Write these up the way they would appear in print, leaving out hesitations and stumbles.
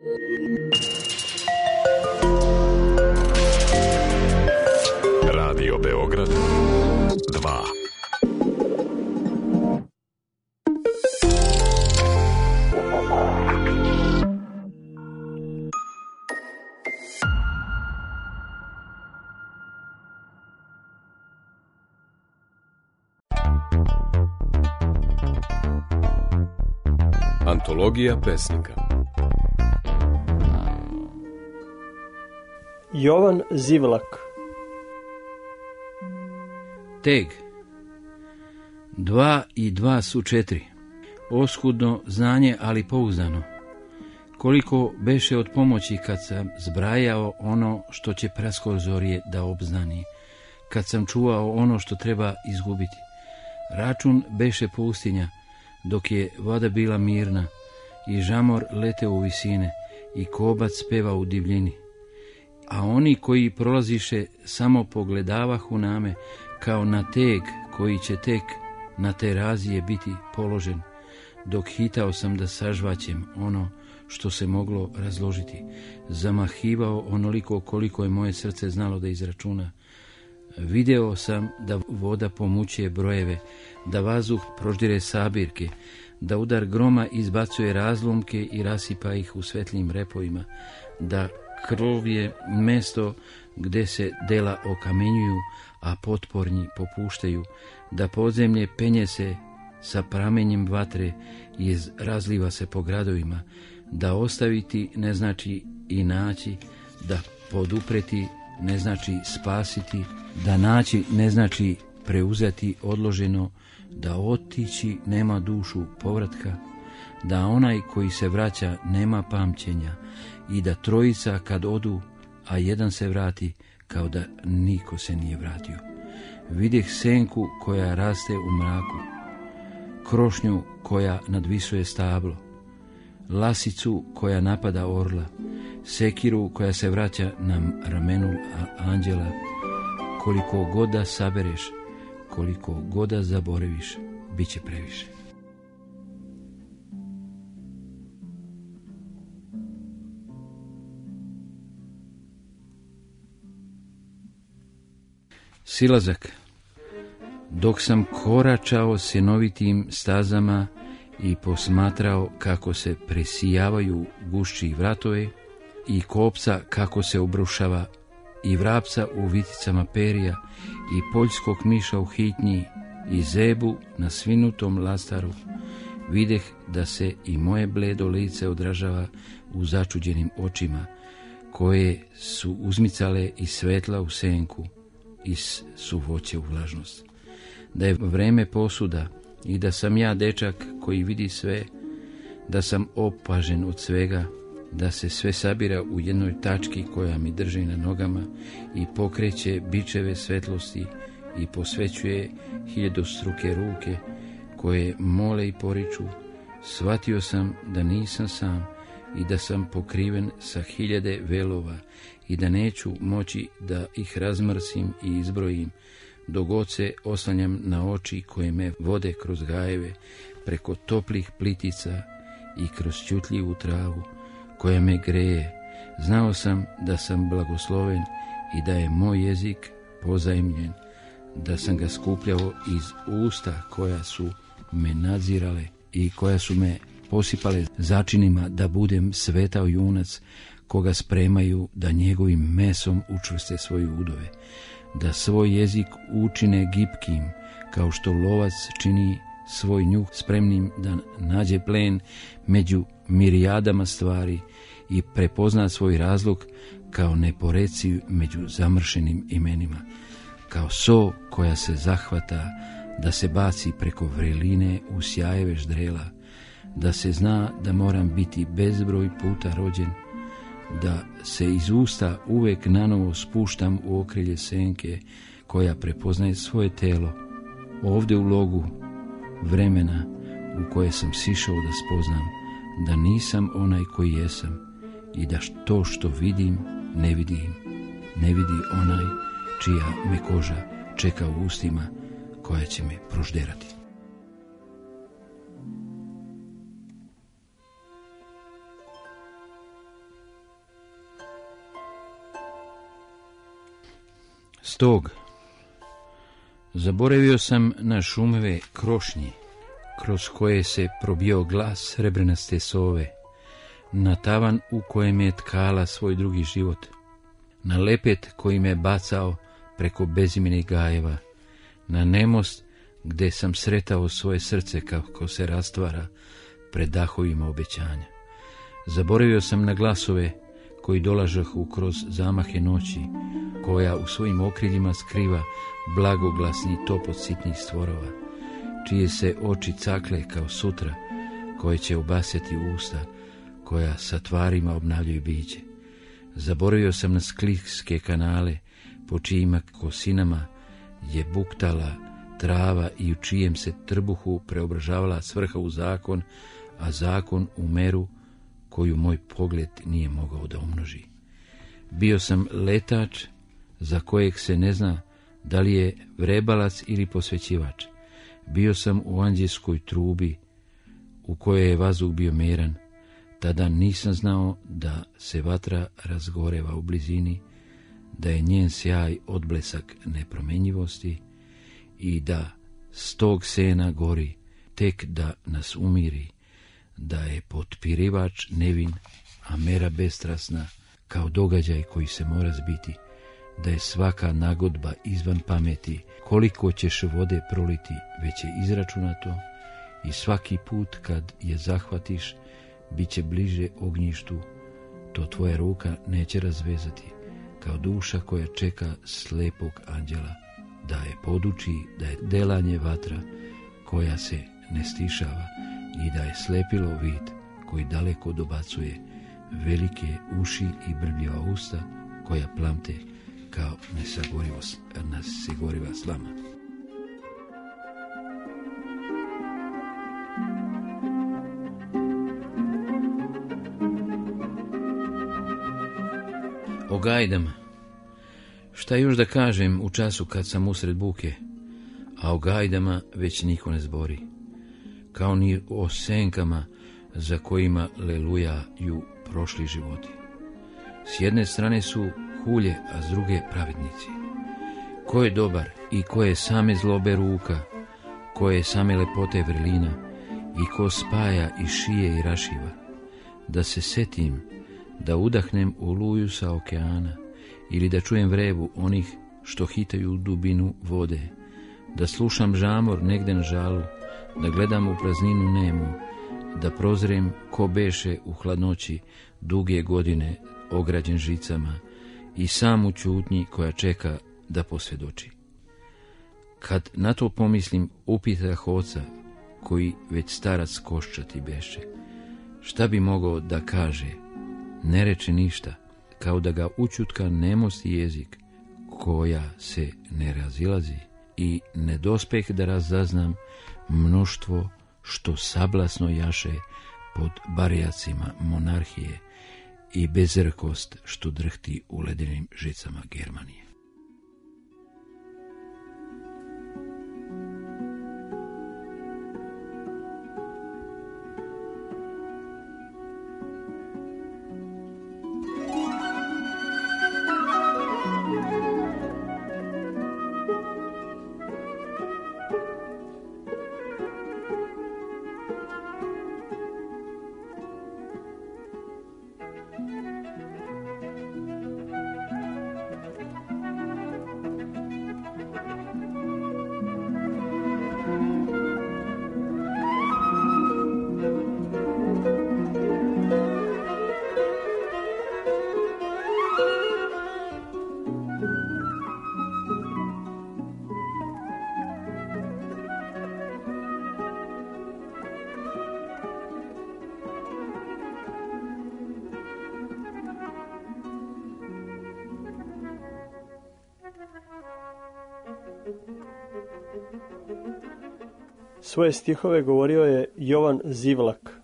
Radio Beograd 2. Antologija pesnika. Jovan Zivlak. Teg. 2 i 2 su 4. Oskudno znanje, ali pouzdano. Koliko beše od pomoći kad sam zbrajao ono što će praskozorje da obznani, kad sam čuvao ono što treba izgubiti. Račun beše pustinja, dok je voda bila mirna, i žamor leteo u visine, i kobac peva u divljini. A oni koji prolaziše samo pogledavahu name, kao na teg koji će tek na terazije biti položen, dok hitao sam da sažvaćem ono što se moglo razložiti, zamahivao onoliko koliko je moje srce znalo da izračuna. Video sam da voda pomućuje brojeve, da vazduh proždire sabirke, da udar groma izbacuje razlomke i rasipa ih u svetlim repovima, da krov je mesto gde se dela okamenjuju, a potpornji popuštaju, da podzemlje penje se sa pramenjem vatre i razliva se po gradovima, da ostaviti ne znači i naći, da podupreti ne znači spasiti, da naći ne znači preuzeti odloženo, da otići nema dušu povratka, da onaj koji se vraća nema pamćenja i da trojica kad odu, a jedan se vrati, kao da niko se nije vratio. Videh senku koja raste u mraku, krošnju koja nadvisuje stablo, lasicu koja napada orla, sekiru koja se vraća na ramenu anđela. Koliko god da sabereš, koliko god da zaboraviš, bit će previše. Silazak. Dok sam koračao sinovitim stazama i posmatrao kako se presijavaju gušći vratove i kopca kako se obrušava i vrapca u viticama perija i poljskog miša u hitnji i zebu na svinutom lastaru, videh da se i moje bledo lice odražava u začuđenim očima, koje su uzmicale i svetla u senku i suvoće u vlažnost. Da je vreme posuda i da sam ja dečak koji vidi sve, da sam opažen od svega, da se sve sabira u jednoj tački koja mi drži na nogama i pokreće bičeve svetlosti i posvećuje hiljadostruke ruke koje mole i poriču. Shvatio sam da nisam sam i da sam pokriven sa 1000 velova i da neću moći da ih razmrsim i izbrojim, dok god se oslanjam na oči koje me vode kroz gajeve, preko toplih plitica i kroz ćutljivu travu koja me greje. Znao sam da sam blagosloven i da je moj jezik pozajmljen, da sam ga skupljao iz usta koja su me nadzirale i koja su me posipale začinima da budem svetao junac koga spremaju da njegovim mesom učvrste svoje udove, da svoj jezik učine gipkim kao što lovac čini svoj njuh spremnim da nađe plen među mirijadama stvari i prepozna svoj razlog kao neporeciv među zamršenim imenima, kao so koja se zahvata da se baci preko vreline u sjajeve ždrela, da se zna da moram biti bezbroj puta rođen, da se iz usta uvek nanovo spuštam u okrilje senke koja prepoznaje svoje telo, ovde u logu vremena u koje sam sišao da spoznam da nisam onaj koji jesam i da to što vidim ne vidim, ne vidi onaj čija me koža čeka u ustima koja će me prožderati. Stog. Zaboravio sam na šumove krošnji, kroz koje se probio glas srebrnaste sove, na tavan u kojem je tkala svoj drugi život, na lepet koji me bacao preko bezimenih gajeva, na nemost gdje sam sretao svoje srce kako se rastvara pred dahovima obećanja. Zaboravio sam na glasove koji dolažahu kroz zamahe noći, koja u svojim okriljima skriva blagoglasni topot sitnih stvorova, čije se oči cakle kao sutra, koje će obasjati usta, koja sa tvarima obnavljaju biće. Zaboravio sam na skliske kanale, po čijima kosinama je buktala trava i u čijem se trbuhu preobražavala svrha u zakon, a zakon u meru koju moj pogled nije mogao da umnoži. Bio sam letač za kojeg se ne zna da li je vrebalac ili posvećivač. Bio sam u anđelskoj trubi u kojoj je vazduh bio meran. Tada nisam znao da se vatra razgoreva u blizini, da je njen sjaj odblesak nepromenjivosti i da s tog sena gori tek da nas umiri, da je potpirivač nevin, a mera bestrasna kao događaj koji se mora zbiti, da je svaka nagodba izvan pameti, koliko ćeš vode proliti već je izračunato i svaki put kad je zahvatiš bit će bliže ognjištu, to tvoja ruka neće razvezati, kao duša koja čeka slepog anđela, da je poduči, da je delanje vatra koja se ne stišava i da je slepilo vid koji daleko dobacuje, velike uši i brbljava usta koja plamte kao nesagoriva slama. O gajdama. Šta još da kažem u času kad sam usred buke, a o gajdama već niko ne zbori, kao ni o senkama za kojima lelujaju prošli životi. S jedne strane su hulje, a s druge pravednici. Ko je dobar i ko je same zlobe ruka, ko je same lepote vrlina i ko spaja i šije i rašiva, da se setim, da udahnem oluju sa okeana ili da čujem vrevu onih što hitaju u dubinu vode, da slušam žamor negde na žalu, da gledam u prazninu nemu, da prozrem ko beše u hladnoći duge godine ograđen žicama i sam u ćutnji koja čeka da posvjedoči. Kad na to pomislim, upitah oca, koji već starac koščati beše, šta bi mogao da kaže? Ne reče ništa, kao da ga učutka nemosti jezik, koja se ne razilazi, i ne dospeh da razaznam mnoštvo što sablasno jaše pod barjacima monarhije i bezrkost što drhti u ledenim žicama Germanije. Svoje stihove govorio je Jovan Zivlak.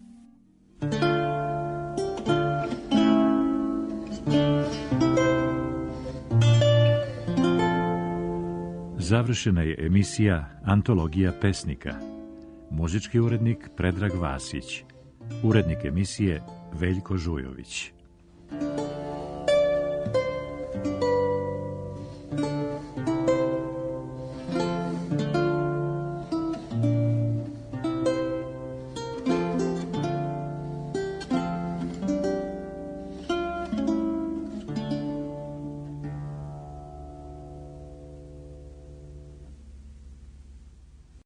Završena je emisija Antologija pesnika. Muzički urednik Predrag Vasić. Urednik emisije Veljko Žujović.